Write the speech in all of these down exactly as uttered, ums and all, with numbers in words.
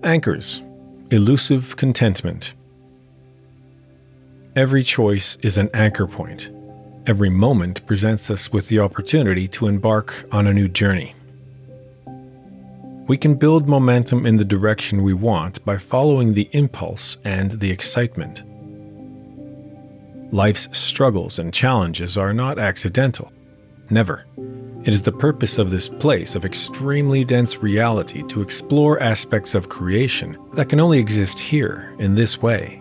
Anchors. Elusive contentment. Every choice is an anchor point. Every moment presents us with the opportunity to embark on a new journey. We can build momentum in the direction we want by following the impulse and the excitement. Life's struggles and challenges are not accidental. Never. It is the purpose of this place of extremely dense reality to explore aspects of creation that can only exist here in this way.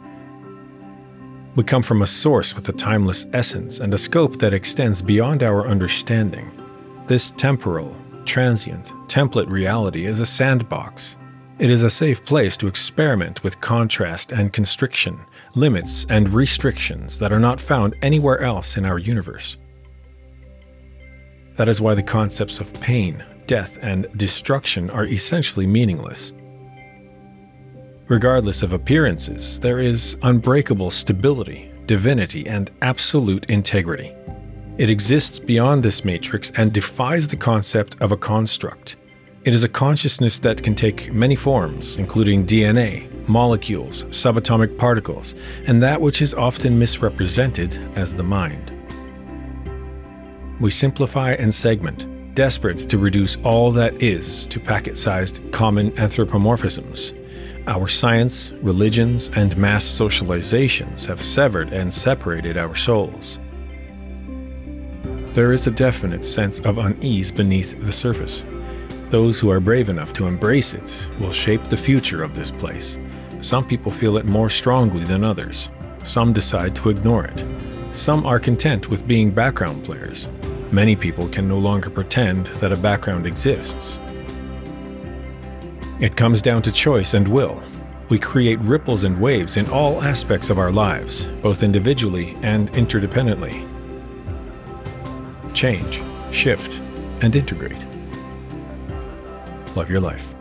We come from a source with a timeless essence and a scope that extends beyond our understanding. This temporal, transient, template reality is a sandbox. It is a safe place to experiment with contrast and constriction, limits and restrictions that are not found anywhere else in our universe. That is why the concepts of pain, death, and destruction are essentially meaningless. Regardless of appearances, there is unbreakable stability, divinity, and absolute integrity. It exists beyond this matrix and defies the concept of a construct. It is a consciousness that can take many forms, including D N A, molecules, subatomic particles, and that which is often misrepresented as the mind. We simplify and segment, desperate to reduce all that is to packet-sized common anthropomorphisms. Our science, religions, and mass socializations have severed and separated our souls. There is a definite sense of unease beneath the surface. Those who are brave enough to embrace it will shape the future of this place. Some people feel it more strongly than others. Some decide to ignore it. Some are content with being background players. Many people can no longer pretend that a background exists. It comes down to choice and will. We create ripples and waves in all aspects of our lives, both individually and interdependently. Change, shift, and integrate. Love your life.